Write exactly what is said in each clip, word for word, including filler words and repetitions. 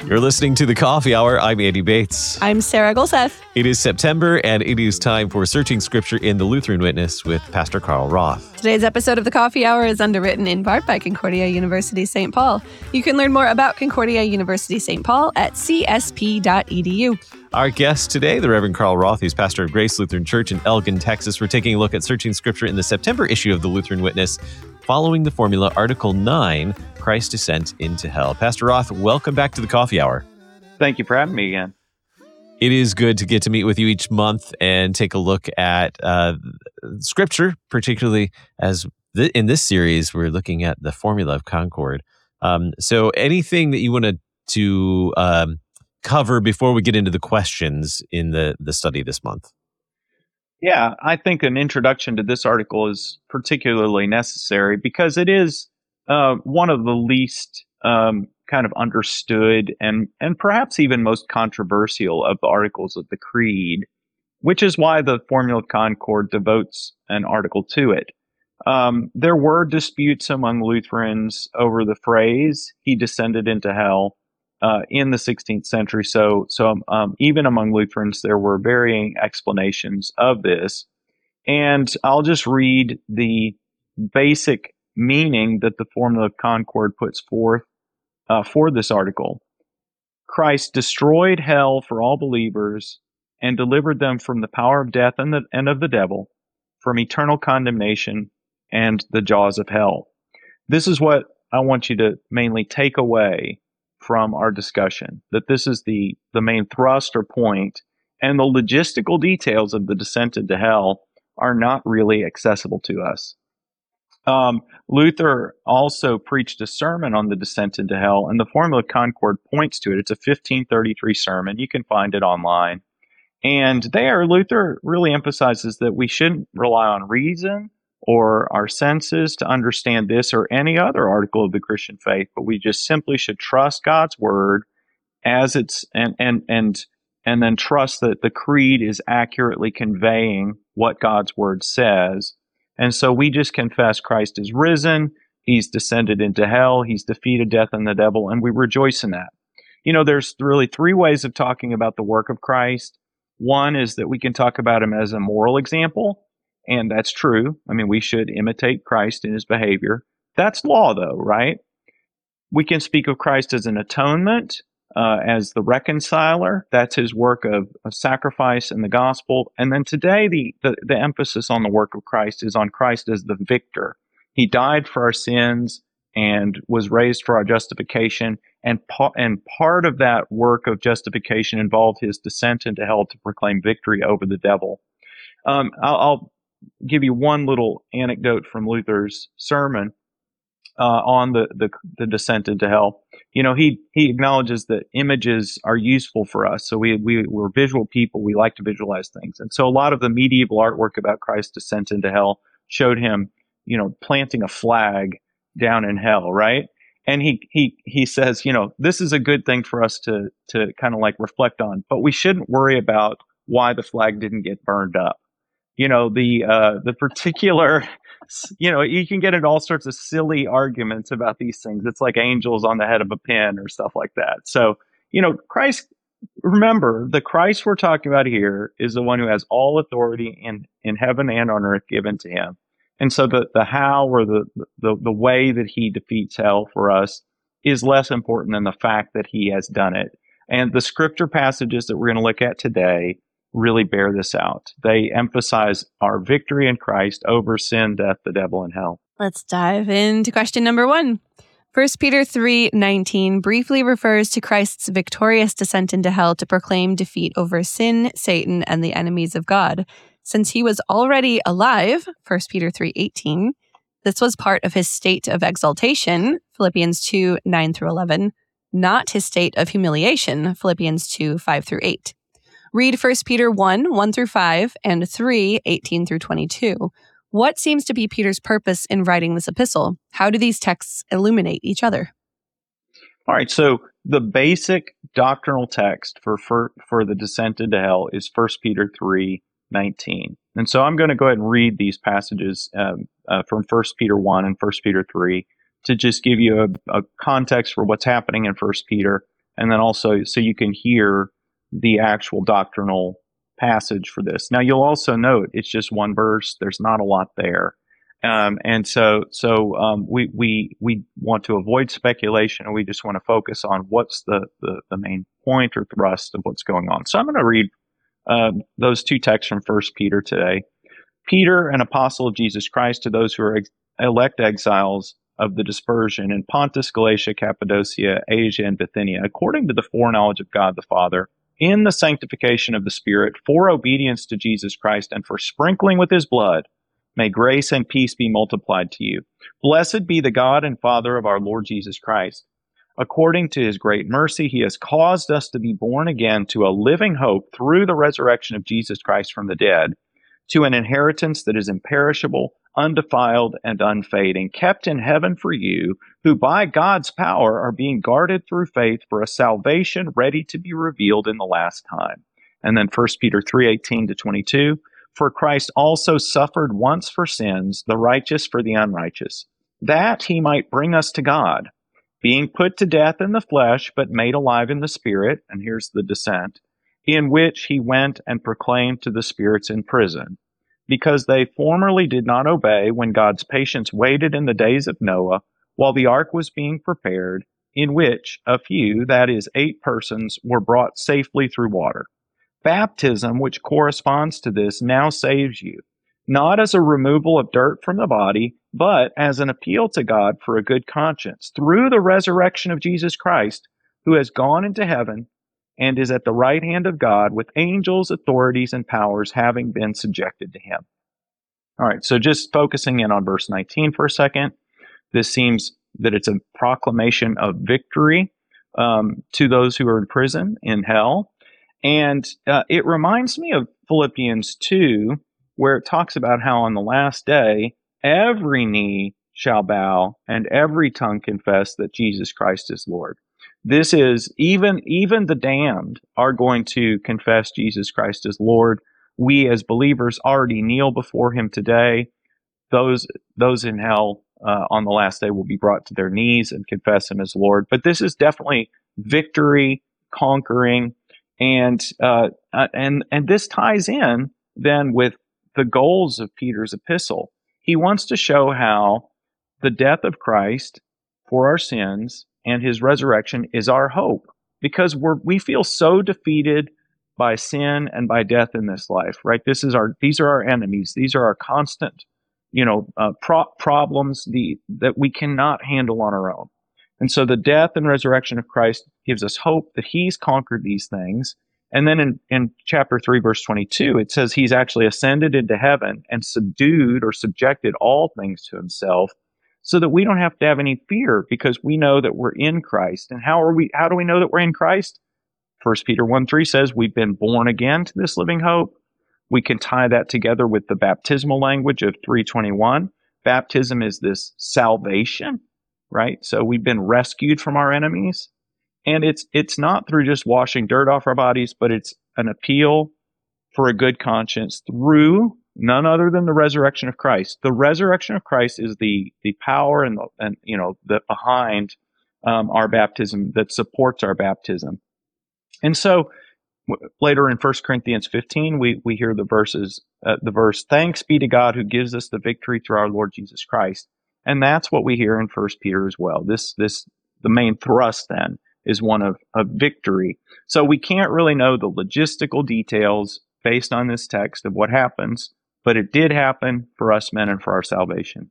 You're listening to The Coffee Hour. I'm Andy Bates. I'm Sarah Golseth. It is September, and it is time for Searching Scripture in the Lutheran Witness with Pastor Carl Roth. Today's episode of The Coffee Hour is underwritten in part by Concordia University Saint Paul. You can learn more about Concordia University Saint Paul at c s p dot e d u. Our guest today, the Reverend Carl Roth, who's pastor of Grace Lutheran Church in Elgin, Texas. We're taking a look at Searching Scripture in the September issue of the Lutheran Witness, following the formula Article nine, Christ's Descent into Hell. Pastor Roth, welcome back to The Coffee Hour. Thank you for having me again. It is good to get to meet with you each month and take a look at uh, Scripture, particularly as th- in this series, we're looking at the formula of Concord. Um, so anything that you wanted to um, cover before we get into the questions in the, the study this month? Yeah, I think an introduction to this article is particularly necessary because it is uh, one of the least um, kind of understood and, and perhaps even most controversial of the articles of the Creed, which is why the Formula of Concord devotes an article to it. Um, there were disputes among Lutherans over the phrase, he descended into hell, uh, in the sixteenth century. So, so um, even among Lutherans, there were varying explanations of this. And I'll just read the basic meaning that the Formula of Concord puts forth Uh, for this article. Christ destroyed hell for all believers and delivered them from the power of death and, the, and of the devil, from eternal condemnation and the jaws of hell. This is what I want you to mainly take away from our discussion, that this is the, the main thrust or point, and the logistical details of the descent into hell are not really accessible to us. Um, Luther also preached a sermon on the descent into hell, and the Formula of Concord points to it. It's a fifteen thirty-three sermon. You can find it online. And there, Luther really emphasizes that we shouldn't rely on reason or our senses to understand this or any other article of the Christian faith, but we just simply should trust God's word as it's, and, and, and, and then trust that the Creed is accurately conveying what God's word says. And so we just confess Christ is risen, he's descended into hell, he's defeated death and the devil, and we rejoice in that. You know, there's really three ways of talking about the work of Christ. One is that we can talk about him as a moral example, and that's true. I mean, we should imitate Christ in his behavior. That's law, though, right? We can speak of Christ as an atonement, uh, as the reconciler. That's his work of, of sacrifice in the gospel. And then today, the, the, the emphasis on the work of Christ is on Christ as the victor. He died for our sins and was raised for our justification. And, pa- and part of that work of justification involved his descent into hell to proclaim victory over the devil. Um, I'll, I'll give you one little anecdote from Luther's sermon Uh, on the, the the descent into hell. You know, he he acknowledges that images are useful for us. So we, we, we're visual people. We like to visualize things. And so a lot of the medieval artwork about Christ's descent into hell showed him, you know, planting a flag down in hell, right? And he he he says, you know, this is a good thing for us to to kind of like reflect on, but we shouldn't worry about why the flag didn't get burned up. You know, the uh, the particular, you know, you can get into all sorts of silly arguments about these things. It's like angels on the head of a pin or stuff like that. So, you know, Christ, remember, the Christ we're talking about here is the one who has all authority in, in heaven and on earth given to him. And so the, the how or the, the, the way that he defeats hell for us is less important than the fact that he has done it. And the scripture passages that we're going to look at today really bear this out. They emphasize our victory in Christ over sin, death, the devil, and hell. Let's dive into question number one. First Peter three nineteen briefly refers to Christ's victorious descent into hell to proclaim defeat over sin, Satan, and the enemies of God. Since he was already alive, First Peter three eighteen, this was part of his state of exaltation, Philippians two nine through eleven, not his state of humiliation, Philippians two five through eight. Read First Peter one, one through five, and three, eighteen through twenty-two. What seems to be Peter's purpose in writing this epistle? How do these texts illuminate each other? All right, so the basic doctrinal text for, for, for the descent into hell is First Peter three nineteen. And so I'm going to go ahead and read these passages um, uh, from First Peter one and First Peter three to just give you a, a context for what's happening in First Peter and then also so you can hear the actual doctrinal passage for this. Now, you'll also note it's just one verse. There's not a lot there. Um, and so, so um, we we we want to avoid speculation, and we just want to focus on what's the, the, the main point or thrust of what's going on. So I'm going to read uh, those two texts from First Peter today. Peter, an apostle of Jesus Christ, to those who are ex- elect exiles of the dispersion in Pontus, Galatia, Cappadocia, Asia, and Bithynia, according to the foreknowledge of God the Father, in the sanctification of the Spirit, for obedience to Jesus Christ, and for sprinkling with his blood, may grace and peace be multiplied to you. Blessed be the God and Father of our Lord Jesus Christ. According to his great mercy, he has caused us to be born again to a living hope through the resurrection of Jesus Christ from the dead, to an inheritance that is imperishable, undefiled, and unfading, kept in heaven for you, who by God's power are being guarded through faith for a salvation ready to be revealed in the last time. And then First Peter three eighteen to twenty-two, for Christ also suffered once for sins, the righteous for the unrighteous, that he might bring us to God, being put to death in the flesh, but made alive in the Spirit, and here's the descent, in which he went and proclaimed to the spirits in prison, because they formerly did not obey when God's patience waited in the days of Noah, while the ark was being prepared, in which a few, that is, eight persons, were brought safely through water. Baptism, which corresponds to this, now saves you, not as a removal of dirt from the body, but as an appeal to God for a good conscience, through the resurrection of Jesus Christ, who has gone into heaven and is at the right hand of God, with angels, authorities, and powers having been subjected to him. All right, so just focusing in on verse nineteen for a second, this seems that it's a proclamation of victory um, to those who are in prison, in hell. And uh, it reminds me of Philippians two, where it talks about how on the last day, every knee shall bow and every tongue confess that Jesus Christ is Lord. This is, even, even the damned are going to confess Jesus Christ as Lord. We as believers already kneel before him today. Those, those in hell uh, on the last day will be brought to their knees and confess him as Lord. But this is definitely victory, conquering. And uh, and and this ties in then with the goals of Peter's epistle. He wants to show how the death of Christ for our sins and his resurrection is our hope, because we're we feel so defeated by sin and by death in this life. Right? This is our these are our enemies. These are our constant, you know, uh, pro- problems the that we cannot handle on our own. And so the death and resurrection of Christ gives us hope that he's conquered these things. And then in, in chapter three, verse twenty-two, it says he's actually ascended into heaven and subdued or subjected all things to himself, so that we don't have to have any fear, because we know that we're in Christ. And how are we? How do we know that we're in Christ? First Peter one three says we've been born again to this living hope. We can tie that together with the baptismal language of three twenty-one. Baptism is this salvation. Right? So we've been rescued from our enemies. And it's it's not through just washing dirt off our bodies, but it's an appeal for a good conscience through none other than the resurrection of Christ. The resurrection of Christ is the the power and the, and you know the behind um, our baptism, that supports our baptism. And so w- later in First Corinthians fifteen, we we hear the verses uh, the verse, "Thanks be to God who gives us the victory through our Lord Jesus Christ." And that's what we hear in First Peter as well. This, this, the main thrust then is one of, of victory. So we can't really know the logistical details based on this text of what happens, but it did happen for us men and for our salvation.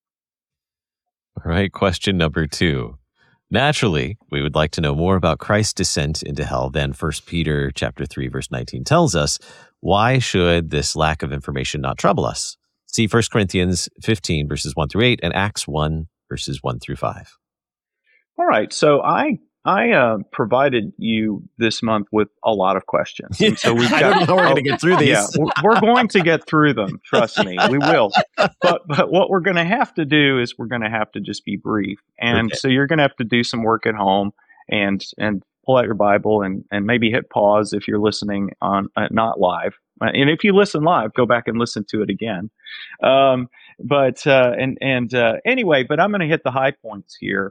All right, question number two. Naturally, we would like to know more about Christ's descent into hell than First Peter chapter three, verse nineteen tells us. Why should this lack of information not trouble us? See First Corinthians fifteen, verses one through eight, and Acts one, verses one through five. All right. So I I uh, provided you this month with a lot of questions. And so we've got, I don't know how we're oh, going to get through these. Yeah, we're going to get through them. Trust me, we will. But but what we're going to have to do is we're going to have to just be brief. And okay. So you're going to have to do some work at home and and pull out your Bible and, and maybe hit pause if you're listening on uh, not live. And if you listen live, go back and listen to it again. Um, but uh, and and uh, anyway, but I'm going to hit the high points here.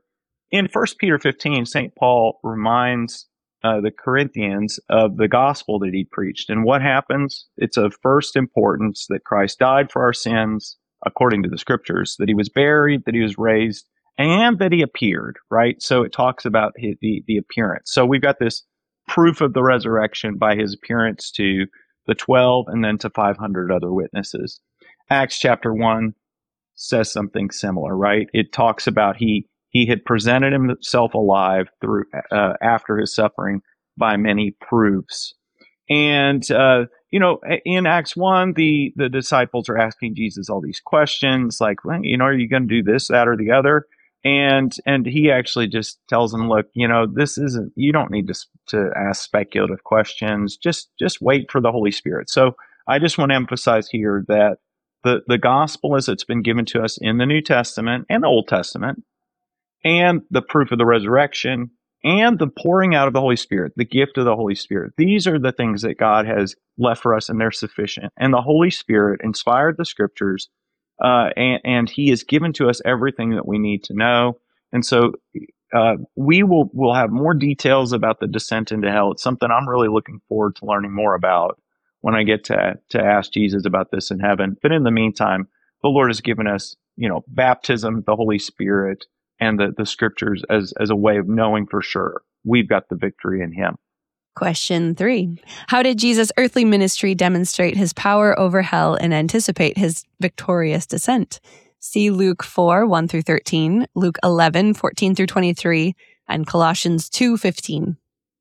in First Peter fifteen, Saint Paul reminds uh, the Corinthians of the gospel that he preached. And what happens? It's of first importance that Christ died for our sins, according to the scriptures, that he was buried, that he was raised, and that he appeared, right? So it talks about his, the, the appearance. So we've got this proof of the resurrection by his appearance to the twelve and then to five hundred other witnesses. Acts chapter one says something similar, right? It talks about he he had presented himself alive through uh, after his suffering by many proofs. And, uh, you know, in Acts one, the, the disciples are asking Jesus all these questions like, well, you know, are you going to do this, that, or the other? And and he actually just tells them, look, you know, this isn't, you don't need to to ask speculative questions. Just just wait for the Holy Spirit. So I just want to emphasize here that the, the gospel as it's been given to us in the New Testament and the Old Testament, and the proof of the resurrection, and the pouring out of the Holy Spirit, the gift of the Holy Spirit. These are the things that God has left for us, and they're sufficient. And the Holy Spirit inspired the scriptures, uh, and, and he has given to us everything that we need to know. And so uh, we will will have more details about the descent into hell. It's something I'm really looking forward to learning more about when I get to, to ask Jesus about this in heaven. But in the meantime, the Lord has given us, you know, baptism, the Holy Spirit, and the, the scriptures as, as a way of knowing for sure we've got the victory in him. Question three. How did Jesus' earthly ministry demonstrate his power over hell and anticipate his victorious descent? See Luke four, one through thirteen, Luke eleven, fourteen through twenty-three, and Colossians two, fifteen.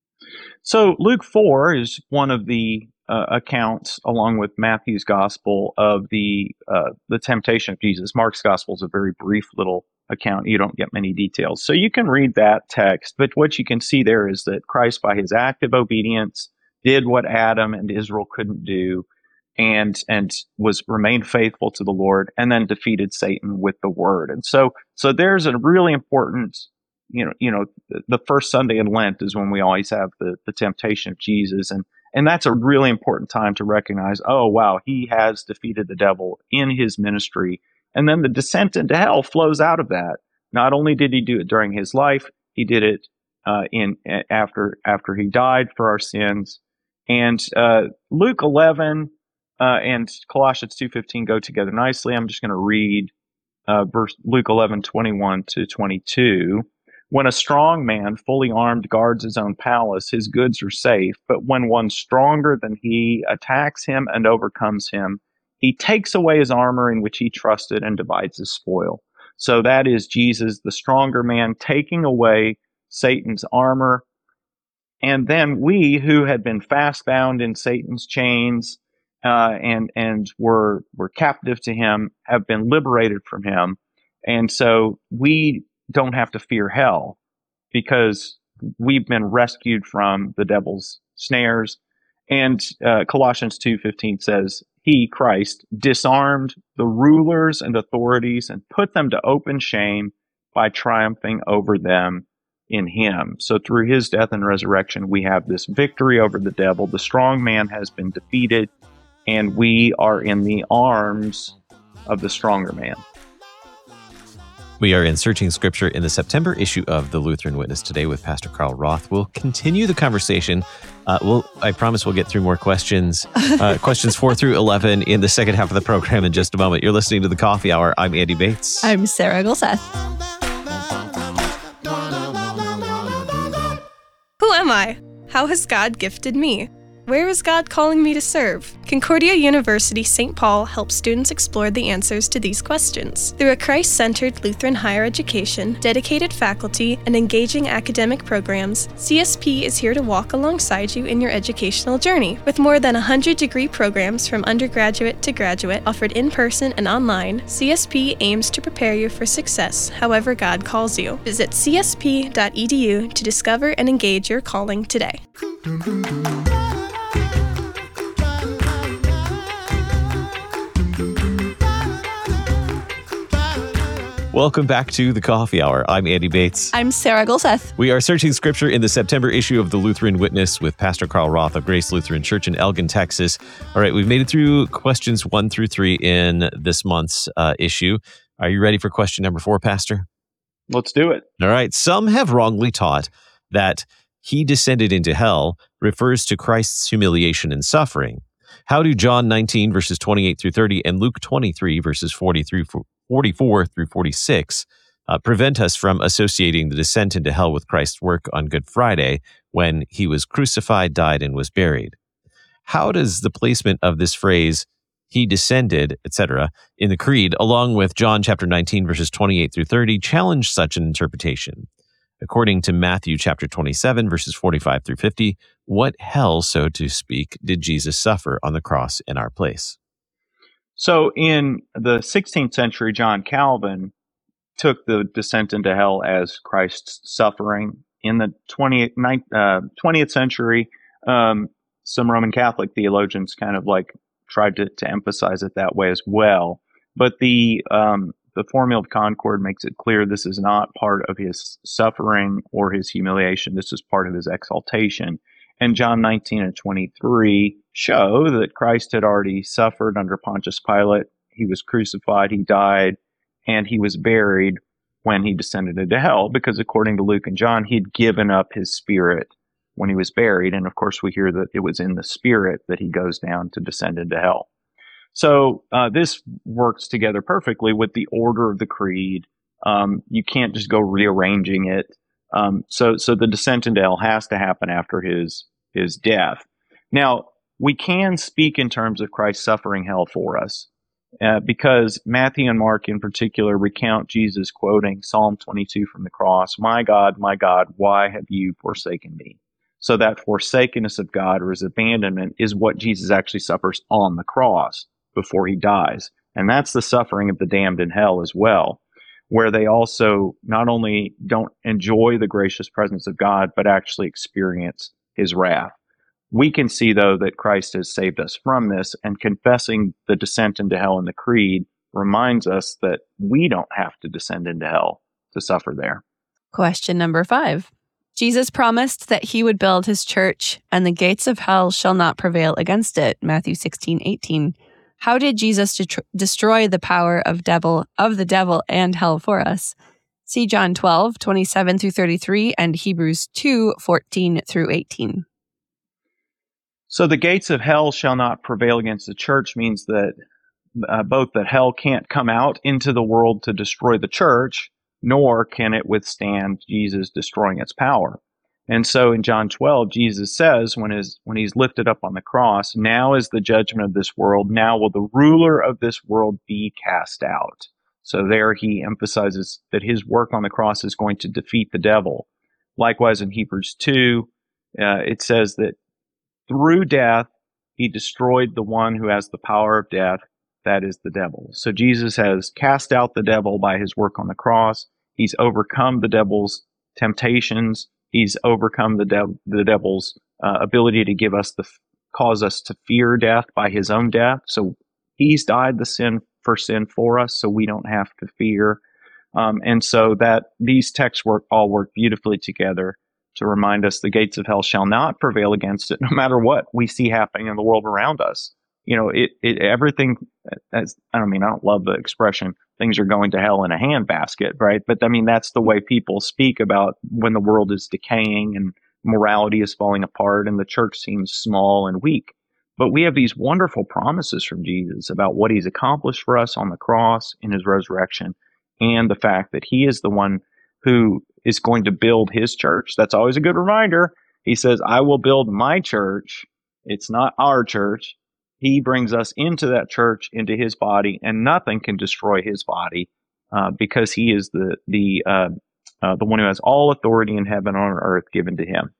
So Luke four is one of the uh, accounts, along with Matthew's gospel, of the uh, the temptation of Jesus. Mark's gospel is a very brief little account. You don't get many details. So you can read that text, but what you can see there is that Christ, by his active obedience, did what Adam and Israel couldn't do, and and was remained faithful to the Lord, and then defeated Satan with the word. And so so there's a really important, you know, you know, the first Sunday in Lent is when we always have the, the temptation of Jesus, and and that's a really important time to recognize, oh wow, he has defeated the devil in his ministry. And then the descent into hell flows out of that. Not only did he do it during his life, he did it uh, in after after he died for our sins. And uh, Luke eleven uh, and Colossians two fifteen go together nicely. I'm just going to read uh, verse Luke eleven twenty-one to twenty-two. When a strong man, fully armed, guards his own palace, his goods are safe. But when one stronger than he attacks him and overcomes him, he takes away his armor in which he trusted and divides his spoil. So that is Jesus, the stronger man, taking away Satan's armor. And then we, who had been fast bound in Satan's chains uh, and and were were captive to him, have been liberated from him. And so we don't have to fear hell because we've been rescued from the devil's snares. And uh, Colossians two fifteen says, he, Christ, disarmed the rulers and authorities and put them to open shame by triumphing over them in him. So through his death and resurrection, we have this victory over the devil. The strong man has been defeated, and we are in the arms of the stronger man. We are in Searching Scripture in the September issue of the Lutheran Witness today with Pastor Carl Roth. We'll continue the conversation. Uh, we'll, I promise we'll get through more questions, uh, questions four through eleven in the second half of the program in just a moment. You're listening to The Coffee Hour. I'm Andy Bates. I'm Sarah Gulseth. Who am I? How has God gifted me? Where is God calling me to serve? Concordia University Saint Paul helps students explore the answers to these questions. Through a Christ-centered Lutheran higher education, dedicated faculty, and engaging academic programs, C S P is here to walk alongside you in your educational journey. With more than one hundred degree programs from undergraduate to graduate offered in person and online, C S P aims to prepare you for success however God calls you. Visit c s p dot e d u to discover and engage your calling today. Welcome back to The Coffee Hour. I'm Andy Bates. I'm Sarah Gulseth. We are searching Scripture in the September issue of the Lutheran Witness with Pastor Carl Roth of Grace Lutheran Church in Elgin, Texas. All right, we've made it through questions one through three in this month's uh, issue. Are you ready for question number four, Pastor? Let's do it. All right. Some have wrongly taught that he descended into hell refers to Christ's humiliation and suffering. How do John nineteen, verses twenty-eight through thirty, and Luke twenty-three, verses forty through forty-four through forty-six, uh, prevent us from associating the descent into hell with Christ's work on Good Friday when he was crucified, died, and was buried? How does the placement of this phrase, he descended, et cetera, in the Creed, along with John chapter nineteen, verses twenty-eight through thirty, challenge such an interpretation? According to Matthew chapter twenty-seven, verses forty-five through fifty, what hell, so to speak, did Jesus suffer on the cross in our place? So in the sixteenth century, John Calvin took the descent into hell as Christ's suffering. In the twentieth, uh, twentieth century, um, some Roman Catholic theologians kind of like tried to, to emphasize it that way as well. But the um, the Formula of Concord makes it clear this is not part of his suffering or his humiliation. This is part of his exaltation. And John nineteen and twenty-three show that Christ had already suffered under Pontius Pilate. He was crucified, he died, and he was buried when he descended into hell, because according to Luke and John, he'd given up his spirit when he was buried. And of course, we hear that it was in the spirit that he goes down to descend into hell. So uh, this works together perfectly with the order of the creed. Um, you can't just go rearranging it. Um, so, so the descent into hell has to happen after his his death. Now, we can speak in terms of Christ suffering hell for us, uh, because Matthew and Mark in particular recount Jesus quoting Psalm twenty-two from the cross, "My God, my God, why have you forsaken me?" So that forsakenness of God, or his abandonment, is what Jesus actually suffers on the cross before he dies. And that's the suffering of the damned in hell as well, where they also not only don't enjoy the gracious presence of God, but actually experience his wrath. We can see, though, that Christ has saved us from this, and confessing the descent into hell in the Creed reminds us that we don't have to descend into hell to suffer there. Question number five. Jesus promised that he would build his church, and the gates of hell shall not prevail against it. Matthew sixteen eighteen. How did Jesus de- destroy the power of devil of the devil and hell for us? See John twelve, twenty-seven through thirty-three, and Hebrews two, fourteen through eighteen. So the gates of hell shall not prevail against the church means that uh, both that hell can't come out into the world to destroy the church, nor can it withstand Jesus destroying its power. And so in John twelve, Jesus says, when, his, when he's lifted up on the cross, "Now is the judgment of this world. Now will the ruler of this world be cast out." So there he emphasizes that his work on the cross is going to defeat the devil. Likewise in Hebrews two, uh, it says that through death, he destroyed the one who has the power of death, that is the devil. So Jesus has cast out the devil by his work on the cross. He's overcome the devil's temptations. He's overcome the, de- the devil's uh, ability to give us the cause us to fear death by his own death. So he's died the sin for sin for us, so we don't have to fear. Um, and so that these texts work all work beautifully together to remind us the gates of hell shall not prevail against it, no matter what we see happening in the world around us. You know, it, it everything. As, I don't mean I don't love the expression "things are going to hell in a handbasket," right? But I mean that's the way people speak about when the world is decaying and morality is falling apart and the church seems small and weak. But we have these wonderful promises from Jesus about what he's accomplished for us on the cross in his resurrection, and the fact that he is the one who is going to build his church. That's always a good reminder. He says, "I will build my church." It's not our church. He brings us into that church, into his body, and nothing can destroy his body uh, because he is the the uh, uh, the one who has all authority in heaven and on earth given to him.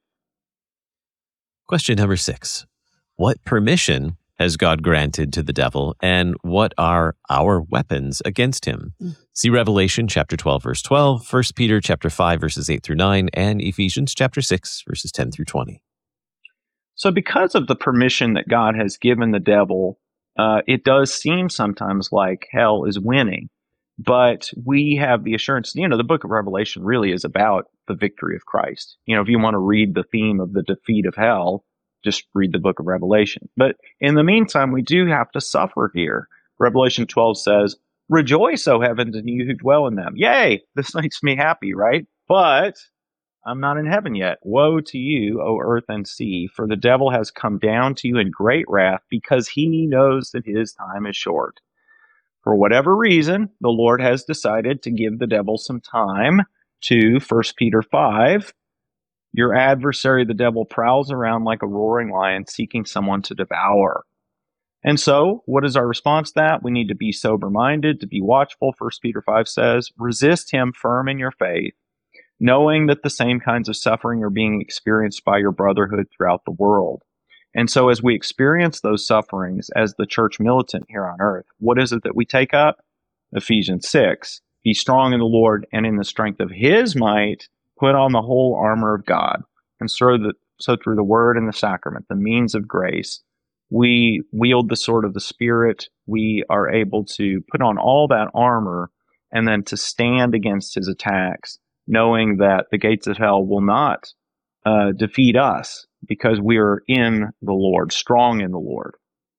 Question number six. What permission has God granted to the devil, and what are our weapons against him? Mm. See Revelation chapter twelve, verse twelve, First Peter chapter five, verses eight through nine, and Ephesians chapter six, verses ten through twenty. So because of the permission that God has given the devil, uh, it does seem sometimes like hell is winning. But we have the assurance, you know, the book of Revelation really is about the victory of Christ. You know, if you want to read the theme of the defeat of hell, just read the book of Revelation. But in the meantime, we do have to suffer here. Revelation twelve says, Rejoice, O heavens, and you who dwell in them. Yay! This makes me happy, right? But I'm not in heaven yet. Woe to you, O earth and sea, for the devil has come down to you in great wrath, because he knows that his time is short. For whatever reason, the Lord has decided to give the devil some time to First Peter five. Your adversary, the devil, prowls around like a roaring lion, seeking someone to devour. And so, what is our response to that? We need to be sober-minded, to be watchful. First Peter five says, resist him firm in your faith, knowing that the same kinds of suffering are being experienced by your brotherhood throughout the world. And so as we experience those sufferings as the church militant here on earth, what is it that we take up? Ephesians six, be strong in the Lord and in the strength of his might, put on the whole armor of God. And so, the, so through the word and the sacrament, the means of grace, we wield the sword of the Spirit. We are able to put on all that armor and then to stand against his attacks, knowing that the gates of hell will not uh, defeat us because we are in the Lord, strong in the Lord.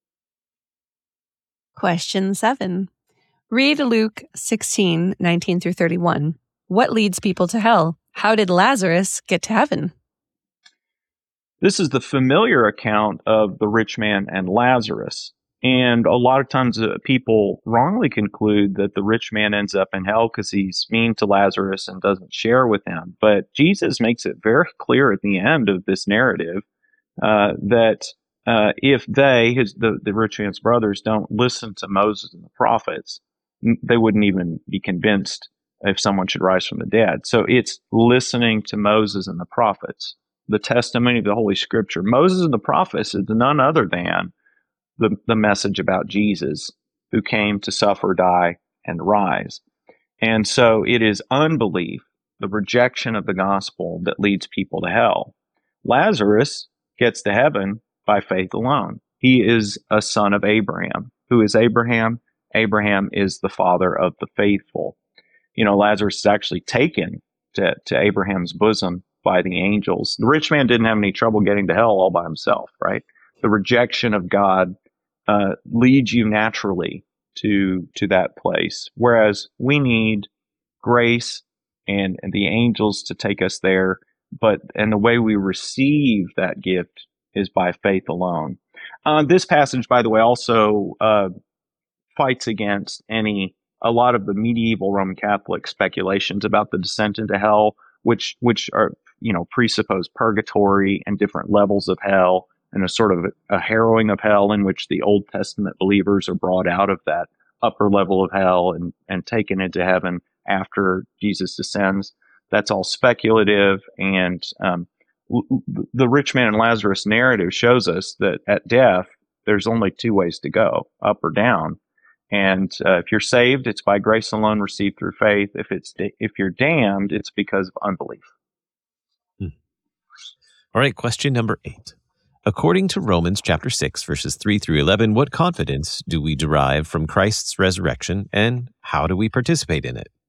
Question seven. Read Luke sixteen, nineteen through thirty-one. What leads people to hell? How did Lazarus get to heaven? This is the familiar account of the rich man and Lazarus. And a lot of times uh, people wrongly conclude that the rich man ends up in hell because he's mean to Lazarus and doesn't share with him. But Jesus makes it very clear at the end of this narrative uh, that uh, if they, his, the, the rich man's brothers, don't listen to Moses and the prophets, they wouldn't even be convinced if someone should rise from the dead. So it's listening to Moses and the prophets, the testimony of the Holy Scripture. Moses and the prophets is none other than the, the message about Jesus, who came to suffer, die, and rise. And so it is unbelief, the rejection of the gospel, that leads people to hell. Lazarus gets to heaven by faith alone. He is a son of Abraham. Who is Abraham? Abraham is the father of the faithful. You know, Lazarus is actually taken to, to Abraham's bosom by the angels. The rich man didn't have any trouble getting to hell all by himself, right? The rejection of God uh, leads you naturally to to that place, whereas we need grace and, and the angels to take us there. But and the way we receive that gift is by faith alone. Uh, this passage, by the way, also uh, fights against any a lot of the medieval Roman Catholic speculations about the descent into hell, which which are you know presuppose purgatory and different levels of hell, and a sort of a harrowing of hell in which the Old Testament believers are brought out of that upper level of hell and, and taken into heaven after Jesus descends. That's all speculative, and um, w- the rich man and Lazarus narrative shows us that at death, there's only two ways to go, up or down. And uh, if you're saved, it's by grace alone, received through faith. If it's if you're damned, it's because of unbelief. Hmm. All right, question number eight. According to Romans chapter six, verses three through eleven, what confidence do we derive from Christ's resurrection, and how do we participate in it?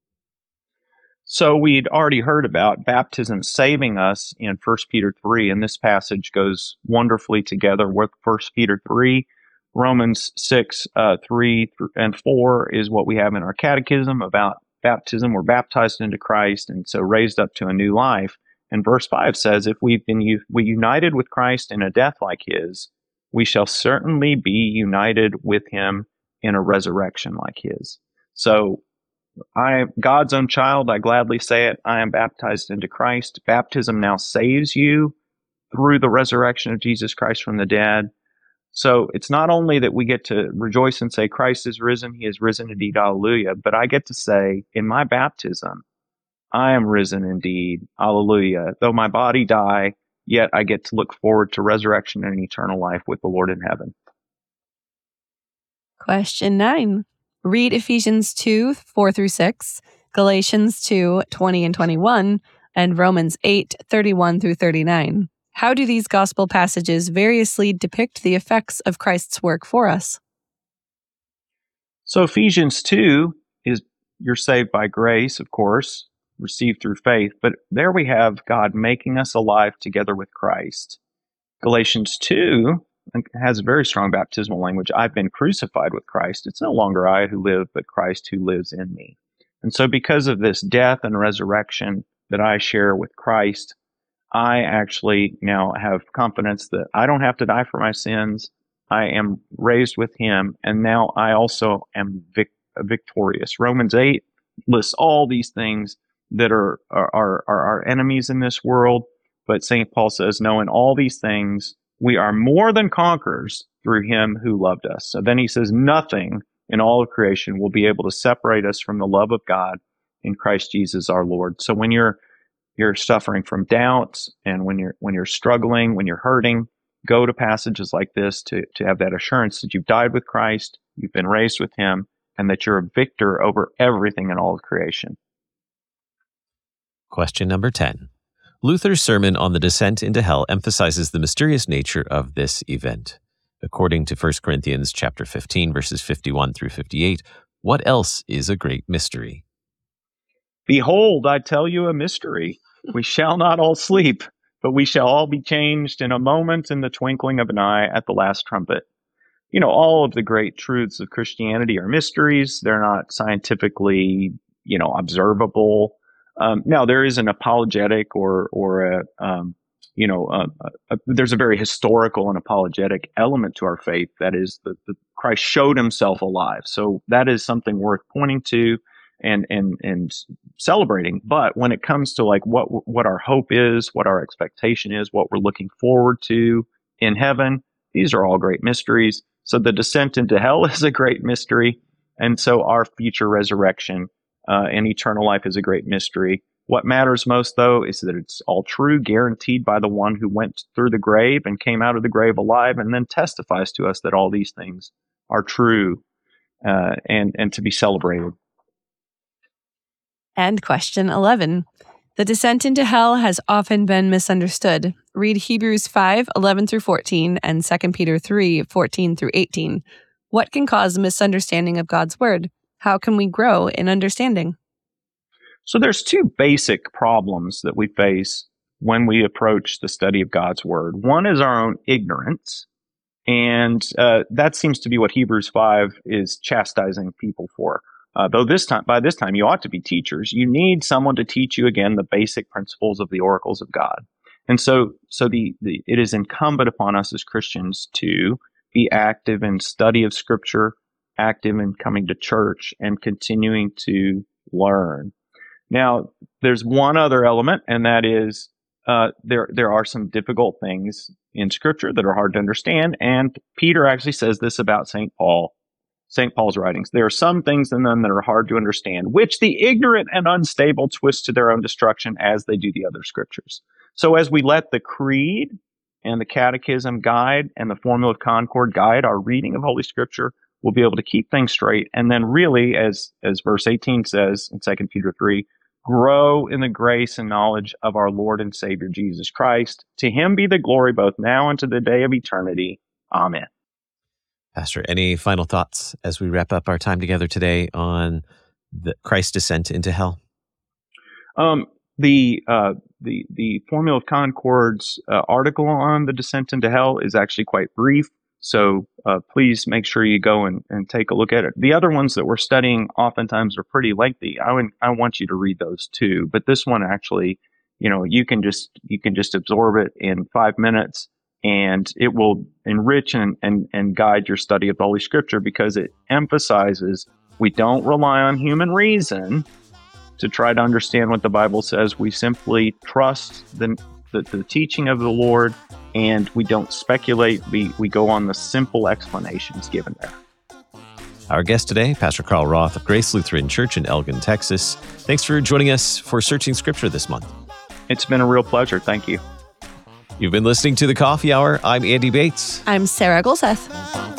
So we'd already heard about baptism saving us in First Peter three, and this passage goes wonderfully together with First Peter three. Romans six, uh, three and four is what we have in our catechism about baptism. We're baptized into Christ, and so raised up to a new life. And verse five says, if we've been u- we united with Christ in a death like his, we shall certainly be united with him in a resurrection like his. So I am God's own child. I gladly say it. I am baptized into Christ. Baptism now saves you through the resurrection of Jesus Christ from the dead. So it's not only that we get to rejoice and say, Christ is risen, he is risen indeed, hallelujah, but I get to say, in my baptism, I am risen indeed, hallelujah. Though my body die, yet I get to look forward to resurrection and eternal life with the Lord in heaven. Question nine. Read Ephesians two, four through six, Galatians two, twenty and twenty-one, and Romans eight, thirty-one through thirty-nine. How do these gospel passages variously depict the effects of Christ's work for us? So Ephesians two is you're saved by grace, of course, received through faith, but there we have God making us alive together with Christ. Galatians two has very strong baptismal language. I've been crucified with Christ. It's no longer I who live, but Christ who lives in me. And so because of this death and resurrection that I share with Christ, I actually now have confidence that I don't have to die for my sins. I am raised with him, and now I also am vic- victorious. Romans eight lists all these things that are, are, are, are our enemies in this world, but Saint Paul says, no, in all these things, we are more than conquerors through him who loved us. So then he says, nothing in all of creation will be able to separate us from the love of God in Christ Jesus our Lord. So when you're you're suffering from doubts, and when you're when you're struggling, when you're hurting, go to passages like this to, to have that assurance that you've died with Christ, you've been raised with him, and that you're a victor over everything in all of creation. Question number ten. Luther's sermon on the descent into hell emphasizes the mysterious nature of this event. According to First Corinthians chapter fifteen, verses fifty-one through fifty-eight, what else is a great mystery? Behold, I tell you a mystery. We shall not all sleep, but we shall all be changed in a moment, in the twinkling of an eye, at the last trumpet. You know, all of the great truths of Christianity are mysteries. They're not scientifically, you know, observable. Um, now, there is an apologetic or, or a, um, you know, a, a, a, there's a very historical and apologetic element to our faith. That is, that Christ showed himself alive. So that is something worth pointing to and, and, and celebrating. But when it comes to like what, what our hope is, what our expectation is, what we're looking forward to in heaven, these are all great mysteries. So the descent into hell is a great mystery. And so our future resurrection Uh, and eternal life is a great mystery. What matters most, though, is that it's all true, guaranteed by the one who went through the grave and came out of the grave alive, and then testifies to us that all these things are true uh, and, and to be celebrated. And question eleven. The descent into hell has often been misunderstood. Read Hebrews five, eleven through fourteen, and Second Peter three, fourteen through eighteen. What can cause a misunderstanding of God's word? How can we grow in understanding? So there's two basic problems that we face when we approach the study of God's word. One is our own ignorance, and uh, that seems to be what Hebrews five is chastising people for. Uh, though this time, by this time, you ought to be teachers. You need someone to teach you again the basic principles of the oracles of God. And so, so the, the it is incumbent upon us as Christians to be active in study of Scripture, active in coming to church, and continuing to learn. Now, there's one other element, and that is uh, there there are some difficult things in Scripture that are hard to understand, and Peter actually says this about Saint Paul, Saint Paul's writings. There are some things in them that are hard to understand, which the ignorant and unstable twist to their own destruction as they do the other Scriptures. So as we let the Creed and the Catechism guide and the Formula of Concord guide our reading of Holy Scripture, we'll be able to keep things straight. And then really, as, as verse eighteen says in Second Peter three, grow in the grace and knowledge of our Lord and Savior Jesus Christ. To him be the glory both now and to the day of eternity. Amen. Pastor, any final thoughts as we wrap up our time together today on the Christ's descent into hell? Um, the uh, the the Formula of Concord's uh, article on the descent into hell is actually quite brief. So uh, please make sure you go and, and take a look at it. The other ones that we're studying oftentimes are pretty lengthy. I would, I want you to read those too. But this one actually, you know, you can just you can just absorb it in five minutes, and it will enrich and, and, and guide your study of the Holy Scripture, because it emphasizes we don't rely on human reason to try to understand what the Bible says. We simply trust the the, the teaching of the Lord, and we don't speculate. We, we go on the simple explanations given there. Our guest today, Pastor Carl Roth of Grace Lutheran Church in Elgin, Texas. Thanks for joining us for Searching Scripture this month. It's been a real pleasure. Thank you. You've been listening to The Coffee Hour. I'm Andy Bates. I'm Sarah Golseth.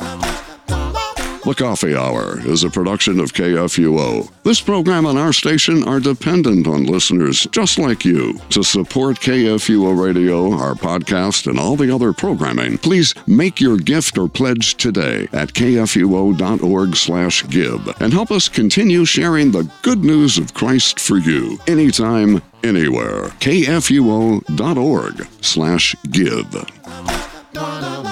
The Coffee Hour is a production of K F U O. This program and our station are dependent on listeners just like you. To support K F U O Radio, our podcast, and all the other programming, please make your gift or pledge today at kfuo.org slash give and help us continue sharing the good news of Christ for you anytime, anywhere. kfuo.org slash give.